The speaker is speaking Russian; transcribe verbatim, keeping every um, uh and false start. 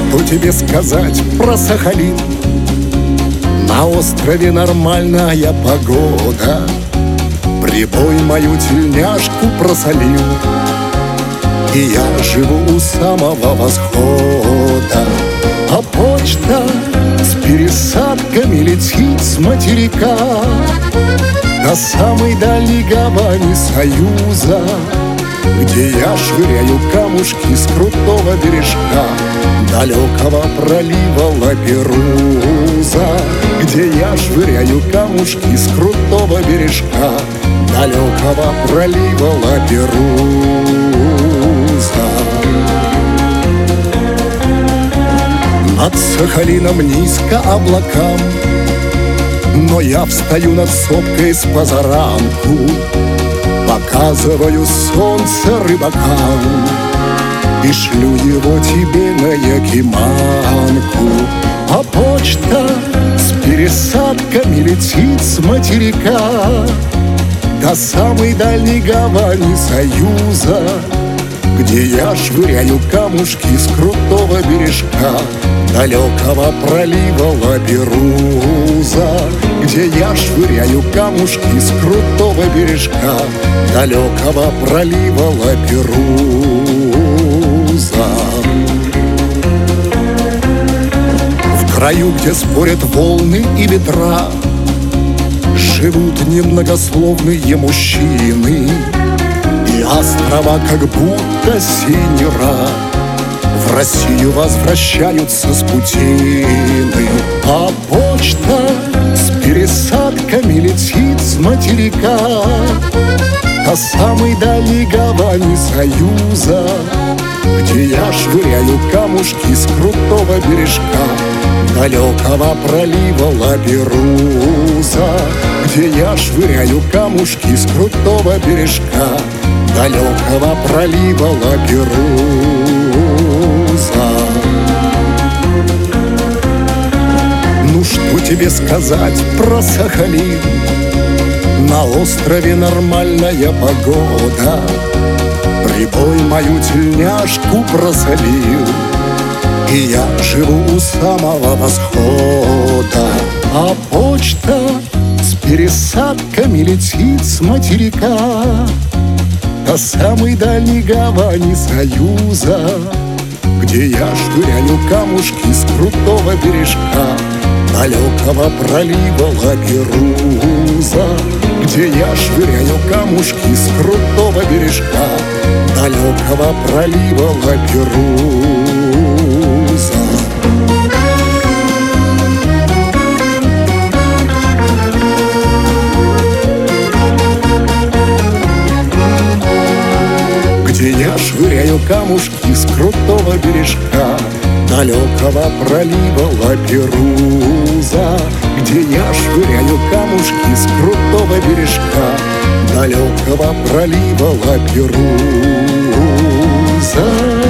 что тебе сказать про Сахалин? На острове нормальная погода, прибой мою тельняшку просолил, и я живу у самого восхода. А почта с пересадками летит с материка до самой дальней гавани Союза, где я швыряю камушки с крутого бережка далекого пролива Лаперуза, где я швыряю камушки с крутого бережка далекого пролива Лаперуза. Над Сахалином низко облакам, но я встаю над сопкой с позаранку, показываю солнце рыбакам и шлю его тебе на Якиманку. А почта с пересадками летит с материка до самой дальней гавани Союза, где я швыряю камушки с крутого бережка далекого пролива Лаперуза, где я швыряю камушки с крутого бережка далекого пролива Лаперуза. В краю, где спорят волны и ветра, живут немногословные мужчины, и острова как будто синера в Россию возвращаются с путины. А почта с пересадками летит с материка до самой дальней гавани Союза, где я швыряю камушки с крутого бережка далекого пролива Лаперуза, где я швыряю камушки с крутого бережка далекого пролива Лаперуза. Ну что тебе сказать про Сахалин? На острове нормальная погода, прибой мою тельняшку просолил, и я живу у самого восхода. А почта с пересадками летит с материка до самой дальней гавани Союза, где я швыряю камушки с крутого бережка далекого пролива Лаперуза, где я швыряю камушки с крутого бережка далекого пролива Лаперуза. Где я швыряю камушки с крутого бережка далекого пролива Лаперуза, где я швыряю камушки с крутого бережка далекого пролива Лаперуза.